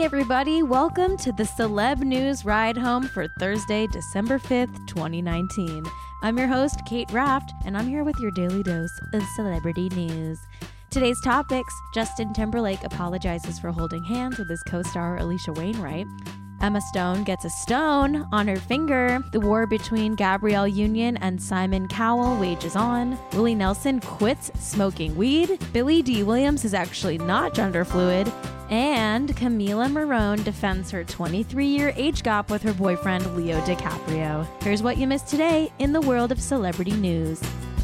everybody. Welcome to the Celeb News Ride Home for Thursday, December 5th, 2019. I'm your host, Kate Raft, and I'm here with your daily dose of celebrity news. Today's topics: Justin Timberlake apologizes for holding hands with his co-star Alisha Wainwright. Emma Stone gets a stone on her finger. The war between Gabrielle Union and Simon Cowell wages on. Willie Nelson quits smoking weed. Billy D. Williams is actually not gender fluid. And Camila Morrone defends her 23-year age gap with her boyfriend Leo DiCaprio. Here's what you missed today in the world of celebrity news.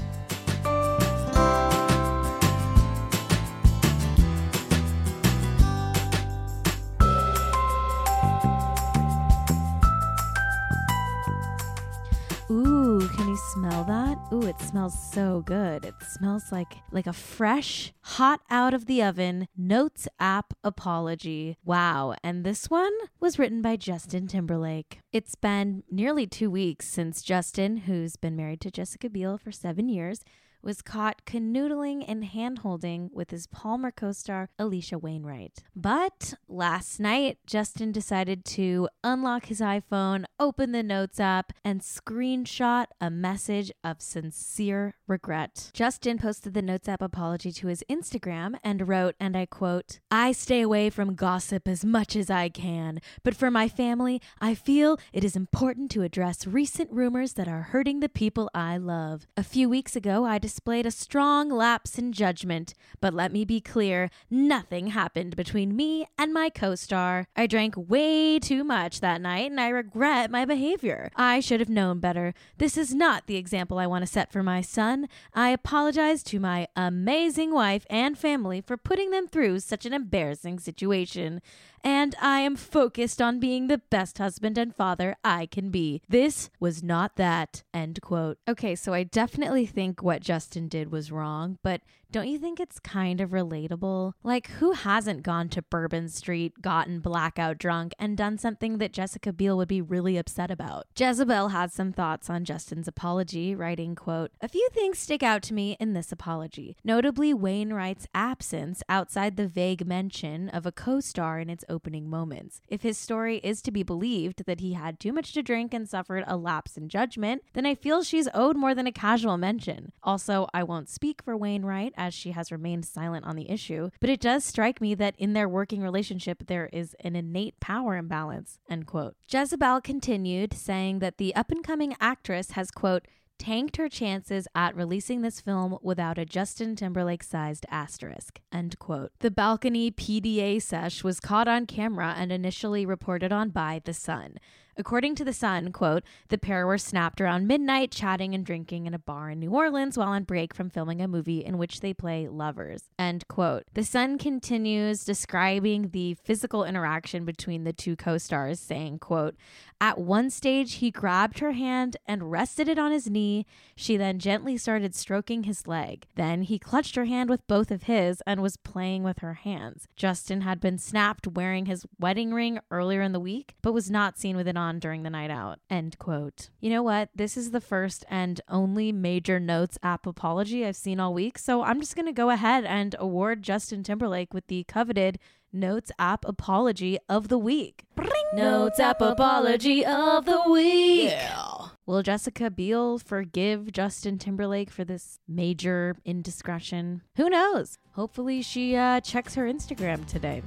Ooh, can you smell that? Ooh, it smells so good. It smells like a fresh, hot out of the oven Notes app apology. Wow. And this one was written by Justin Timberlake. It's been nearly 2 weeks since Justin, who's been married to Jessica Biel for 7 years, was caught canoodling and hand-holding with his Palmer co-star Alisha Wainwright. But last night, Justin decided to unlock his iPhone, open the Notes app, and screenshot a message of sincere regret. Justin posted the Notes app apology to his Instagram and wrote, and I quote, "I stay away from gossip as much as I can, but for my family, I feel it is important to address recent rumors that are hurting the people I love. A few weeks ago, I displayed a strong lapse in judgment, but let me be clear, nothing happened between me and my co-star. I drank way too much that night and I regret my behavior. I should have known better. This is not the example I want to set for my son. I apologize to my amazing wife and family for putting them through such an embarrassing situation. And I am focused on being the best husband and father I can be. This was not that." End quote. Okay, so I definitely think what Justin did was wrong, but don't you think it's kind of relatable? Like, who hasn't gone to Bourbon Street, gotten blackout drunk, and done something that Jessica Biel would be really upset about? Jezebel had some thoughts on Justin's apology, writing, quote, "A few things stick out to me in this apology, notably Wainwright's absence outside the vague mention of a co-star in its opening moments. If his story is to be believed that he had too much to drink and suffered a lapse in judgment, then I feel she's owed more than a casual mention. Also, I won't speak for Wainwright as she has remained silent on the issue, but it does strike me that in their working relationship, there is an innate power imbalance." End quote. Jezebel continued, saying that the up-and-coming actress has, quote, "tanked her chances at releasing this film without a Justin Timberlake-sized asterisk." End quote. The balcony PDA sesh was caught on camera and initially reported on by The Sun. According to The Sun, quote, "the pair were snapped around midnight, chatting and drinking in a bar in New Orleans while on break from filming a movie in which they play lovers." End quote. The Sun continues describing the physical interaction between the two co-stars, saying, quote, "At one stage, he grabbed her hand and rested it on his knee. She then gently started stroking his leg. Then he clutched her hand with both of his and was playing with her hands. Justin had been snapped wearing his wedding ring earlier in the week, but was not seen with it on during the night out." End quote. You know what? This is the first and only major Notes app apology I've seen all week, so I'm just going to go ahead and award Justin Timberlake with the coveted Notes app apology of the week. Notes app apology of the week. Yeah. Will Jessica Biel forgive Justin Timberlake for this major indiscretion? Who knows? Hopefully she checks her Instagram today.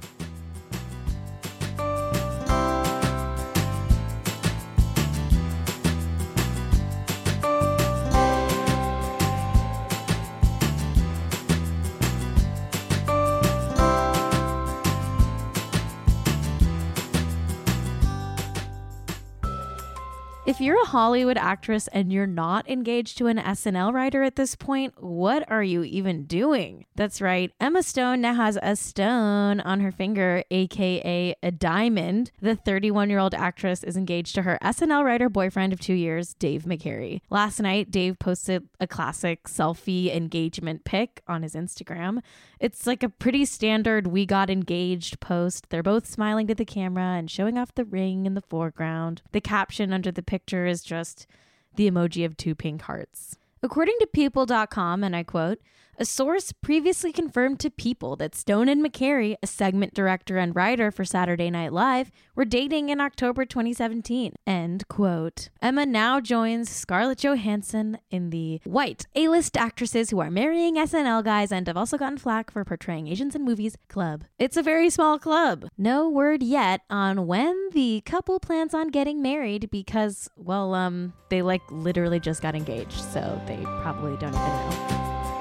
If you're a Hollywood actress and you're not engaged to an SNL writer at this point, what are you even doing? That's right. Emma Stone now has a stone on her finger, aka a diamond. The 31-year-old actress is engaged to her SNL writer boyfriend of 2 years, Dave McCary. Last night, Dave posted a classic selfie engagement pic on his Instagram. It's like a pretty standard "we got engaged" post. They're both smiling to the camera and showing off the ring in the foreground. The caption under the picture is just the emoji of 2 pink hearts. According to People.com, and I quote, a source previously confirmed to People that Stone and McCary, a segment director and writer for Saturday Night Live, were dating in October 2017. End quote. Emma now joins Scarlett Johansson in the white A-list actresses who are marrying SNL guys and have also gotten flack for portraying Asians in movies club. It's a very small club. No word yet on when the couple plans on getting married because, well, they literally just got engaged, so they probably don't even know.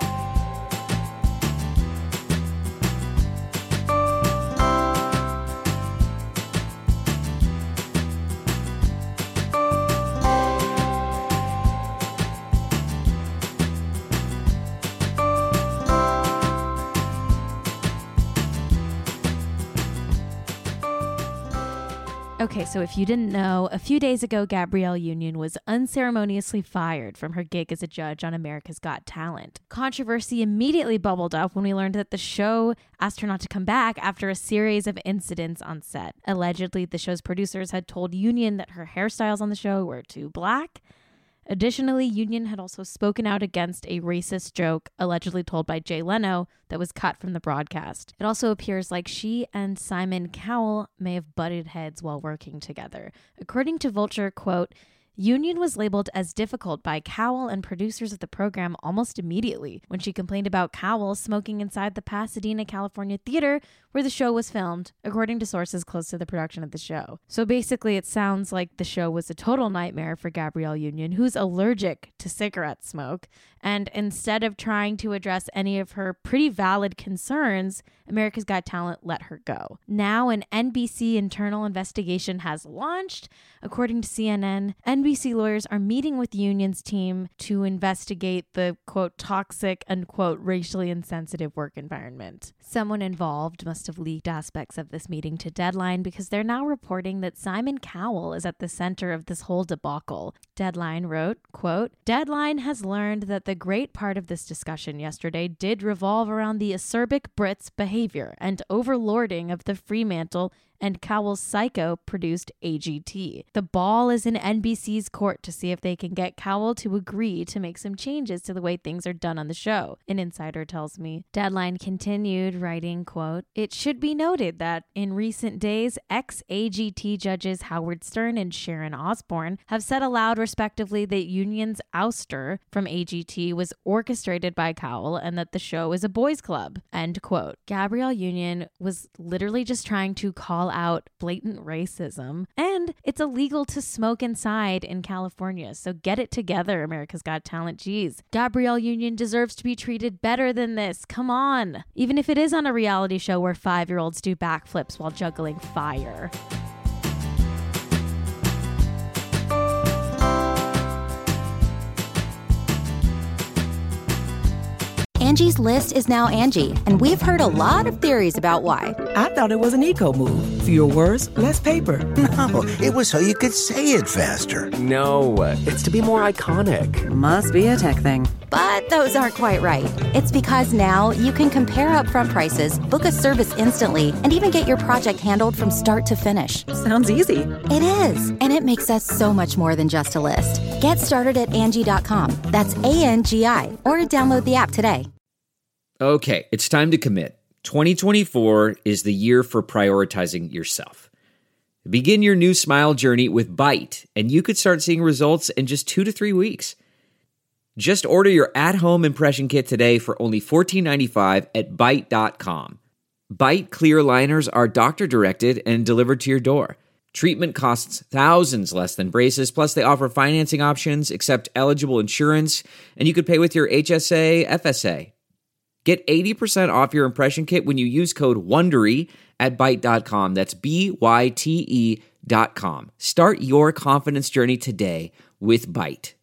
Okay, so if you didn't know, a few days ago, Gabrielle Union was unceremoniously fired from her gig as a judge on America's Got Talent. Controversy immediately bubbled up when we learned that the show asked her not to come back after a series of incidents on set. Allegedly, the show's producers had told Union that her hairstyles on the show were too black. Additionally, Union had also spoken out against a racist joke allegedly told by Jay Leno that was cut from the broadcast. It also appears like she and Simon Cowell may have butted heads while working together. According to Vulture, quote, Union was labeled as difficult by Cowell and producers of the program almost immediately when she complained about Cowell smoking inside the Pasadena, California theater where the show was filmed, according to sources close to the production of the show. So basically, it sounds like the show was a total nightmare for Gabrielle Union, who's allergic to cigarette smoke. And instead of trying to address any of her pretty valid concerns, America's Got Talent let her go. Now an NBC internal investigation has launched. According to CNN, NBC lawyers are meeting with Union's team to investigate the, quote, toxic, unquote, racially insensitive work environment. Someone involved must have leaked aspects of this meeting to Deadline because they're now reporting that Simon Cowell is at the center of this whole debacle. Deadline wrote, quote, Deadline has learned that the great part of this discussion yesterday did revolve around the acerbic Brits' behavior and overlording of the Fremantle and Cowell's Psycho-produced AGT. The ball is in NBC's court to see if they can get Cowell to agree to make some changes to the way things are done on the show, an insider tells me. Deadline continued, writing, quote, It should be noted that in recent days, ex-AGT judges Howard Stern and Sharon Osbourne have said aloud, respectively, that Union's ouster from AGT was orchestrated by Cowell and that the show is a boys' club, end quote. Gabrielle Union was literally just trying to call out blatant racism, and it's illegal to smoke inside in California, so get it together, America's Got Talent. Geez, Gabrielle Union deserves to be treated better than this. Come on. Even if it is on a reality show where 5-year-olds do backflips while juggling fire. Angie's List is now Angie, and we've heard a lot of theories about why. I thought it was an eco move. Fewer words, less paper. No, it was so you could say it faster. No, it's to be more iconic. Must be a tech thing. But those aren't quite right. It's because now you can compare upfront prices, book a service instantly, and even get your project handled from start to finish. Sounds easy. It is, and it makes us so much more than just a list. Get started at Angie.com. That's ANGI, or download the app today. Okay, it's time to commit. 2024 is the year for prioritizing yourself. Begin your new smile journey with Byte, and you could start seeing results in just 2 to 3 weeks. Just order your at-home impression kit today for only $14.95 at Byte.com. Byte clear liners are doctor-directed and delivered to your door. Treatment costs thousands less than braces, plus they offer financing options, accept eligible insurance, and you could pay with your HSA, FSA. Get 80% off your impression kit when you use code WONDERY at Byte.com. That's BYTE.com. Start your confidence journey today with Byte.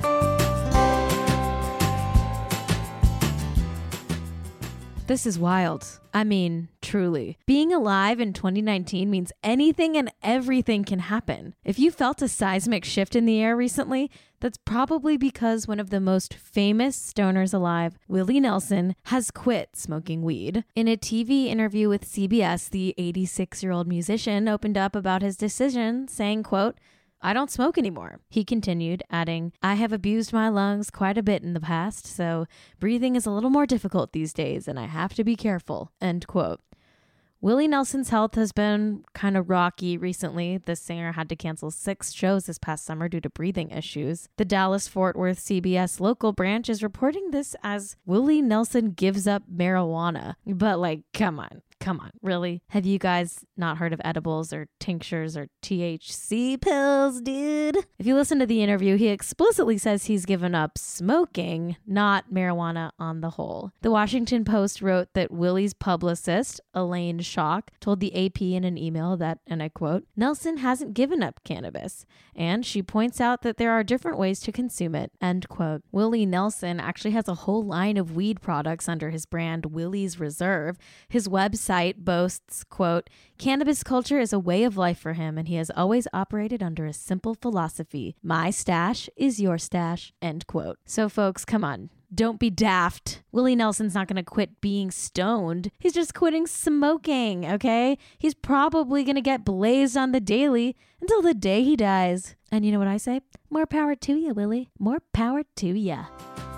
This is wild. I mean, truly. Being alive in 2019 means anything and everything can happen. If you felt a seismic shift in the air recently, that's probably because one of the most famous stoners alive, Willie Nelson, has quit smoking weed. In a TV interview with CBS, the 86-year-old musician opened up about his decision, saying, quote, I don't smoke anymore. He continued, adding, I have abused my lungs quite a bit in the past, so breathing is a little more difficult these days and I have to be careful, end quote. Willie Nelson's health has been kind of rocky recently. The singer had to cancel 6 shows this past summer due to breathing issues. The Dallas-Fort Worth CBS local branch is reporting this as Willie Nelson gives up marijuana. But come on, really? Have you guys not heard of edibles or tinctures or THC pills, dude? If you listen to the interview, he explicitly says he's given up smoking, not marijuana on the whole. The Washington Post wrote that Willie's publicist, Elaine Schock, told the AP in an email that, and I quote, Nelson hasn't given up cannabis, and she points out that there are different ways to consume it, end quote. Willie Nelson actually has a whole line of weed products under his brand Willie's Reserve. His website boasts, quote, cannabis culture is a way of life for him, and he has always operated under a simple philosophy. My stash is your stash, end quote. So folks, come on. Don't be daft. Willie Nelson's not going to quit being stoned. He's just quitting smoking, okay? He's probably going to get blazed on the daily until the day he dies. And you know what I say? More power to you, Willie. More power to ya.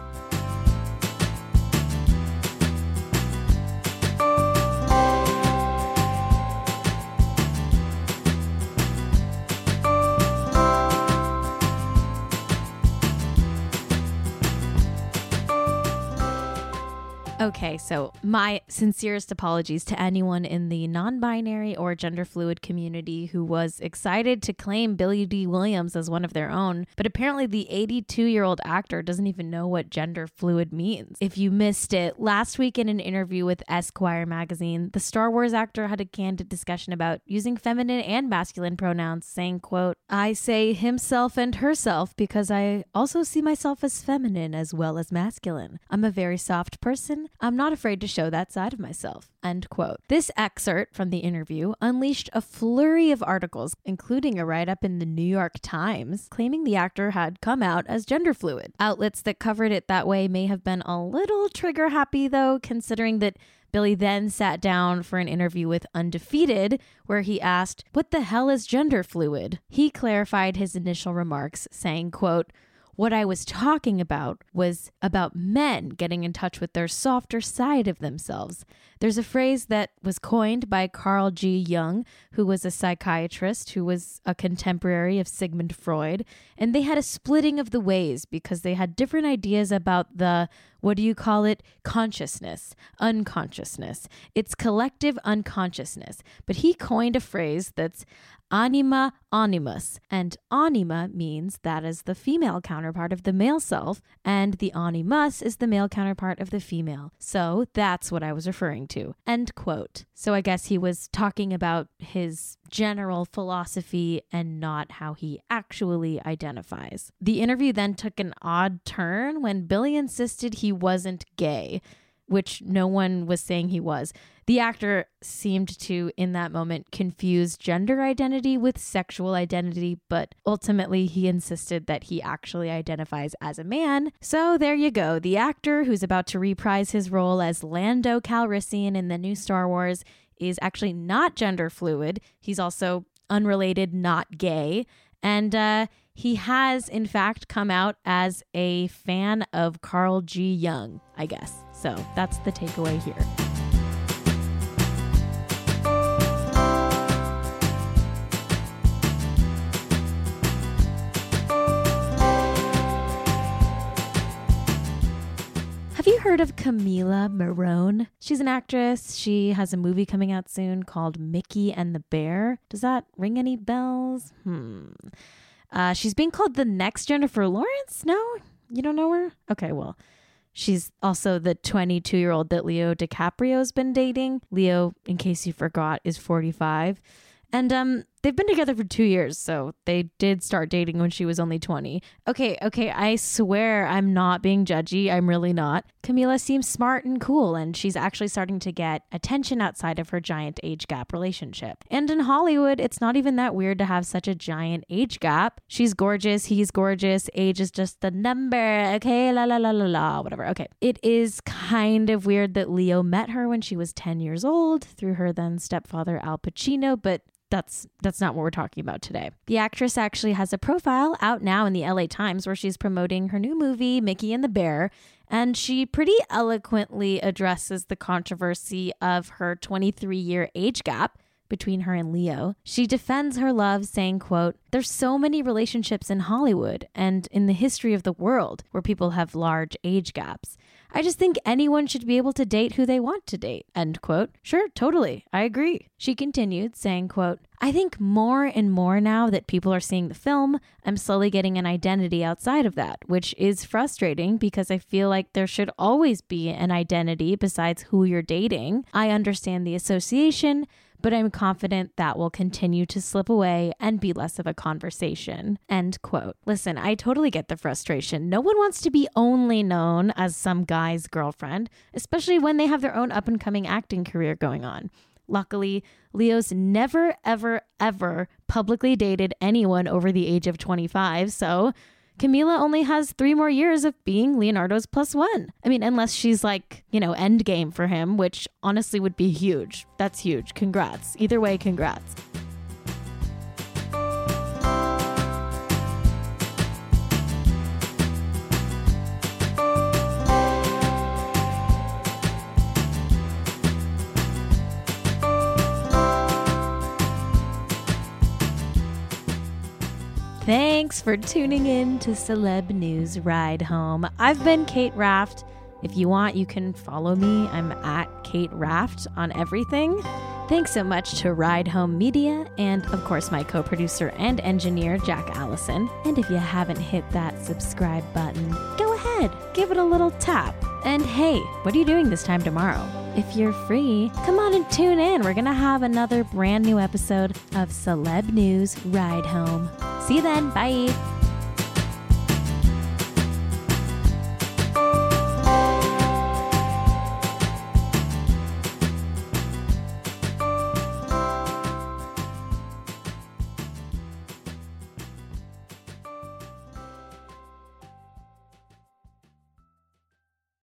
Okay, so my sincerest apologies to anyone in the non-binary or gender fluid community who was excited to claim Billy Dee Williams as one of their own, but apparently the 82-year-old actor doesn't even know what gender fluid means. If you missed it, last week in an interview with Esquire magazine, the Star Wars actor had a candid discussion about using feminine and masculine pronouns, saying, quote, I say himself and herself because I also see myself as feminine as well as masculine. I'm a very soft person. I'm not afraid to show that side of myself, end quote. This excerpt from the interview unleashed a flurry of articles, including a write-up in the New York Times, claiming the actor had come out as gender fluid. Outlets that covered it that way may have been a little trigger happy, though, considering that Billy then sat down for an interview with Undefeated, where he asked, what the hell is gender fluid? He clarified his initial remarks, saying, quote, what I was talking about was about men getting in touch with their softer side of themselves. There's a phrase that was coined by Carl G. Jung, who was a psychiatrist who was a contemporary of Sigmund Freud, and they had a splitting of the ways because they had different ideas about the, what do you call it, consciousness, unconsciousness. It's collective unconsciousness. But he coined a phrase that's anima animus, and anima means that is the female counterpart of the male self, and the animus is the male counterpart of the female. So that's what I was referring to, end quote. So I guess he was talking about his general philosophy and not how he actually identifies. The interview then took an odd turn when Billy insisted he wasn't gay, which no one was saying he was. The actor seemed to, in that moment, confuse gender identity with sexual identity, but ultimately he insisted that he actually identifies as a man. So there you go. The actor who's about to reprise his role as Lando Calrissian in the new Star Wars is actually not gender fluid. He's also unrelated, not gay. And he has, in fact, come out as a fan of Carl G. Jung, I guess. So that's the takeaway here. Have you heard of Camila Morrone? She's an actress. She has a movie coming out soon called Mickey and the Bear. Does that ring any bells? She's being called the next Jennifer Lawrence? No? You don't know her? Okay, well, she's also the 22-year-old that Leo DiCaprio's been dating. Leo, in case you forgot, is 45. And they've been together for 2 years, so they did start dating when she was only 20. Okay, I swear I'm not being judgy. I'm really not. Camila seems smart and cool, and she's actually starting to get attention outside of her giant age gap relationship. And in Hollywood, it's not even that weird to have such a giant age gap. She's gorgeous, he's gorgeous, age is just the number, okay, la la la la la, whatever. Okay, it is kind of weird that Leo met her when she was 10 years old through her then stepfather Al Pacino, but that's not what we're talking about today. The actress actually has a profile out now in the LA Times where she's promoting her new movie, Mickey and the Bear, and she pretty eloquently addresses the controversy of her 23-year age gap between her and Leo. She defends her love, saying, quote, "There's so many relationships in Hollywood and in the history of the world where people have large age gaps. I just think anyone should be able to date who they want to date," end quote. Sure, totally. I agree. She continued, saying, quote, "I think more and more now that people are seeing the film, I'm slowly getting an identity outside of that, which is frustrating because I feel like there should always be an identity besides who you're dating. I understand the association, but I'm confident that will continue to slip away and be less of a conversation," end quote. Listen, I totally get the frustration. No one wants to be only known as some guy's girlfriend, especially when they have their own up-and-coming acting career going on. Luckily, Leo's never, ever, ever publicly dated anyone over the age of 25, so Camila only has 3 more years of being Leonardo's +1. I mean, unless she's like, endgame for him, which honestly would be huge. That's huge. Congrats. Either way, congrats. Thanks for tuning in to Celeb News Ride Home. I've been Kate Raft. If you want, you can follow me. I'm at Kate Raft on everything. Thanks so much to Ride Home Media and, of course, my co-producer and engineer, Jack Allison. And if you haven't hit that subscribe button, go ahead, give it a little tap. And hey, what are you doing this time tomorrow? If you're free, come on and tune in. We're going to have another brand new episode of Celeb News Ride Home. See you then. Bye.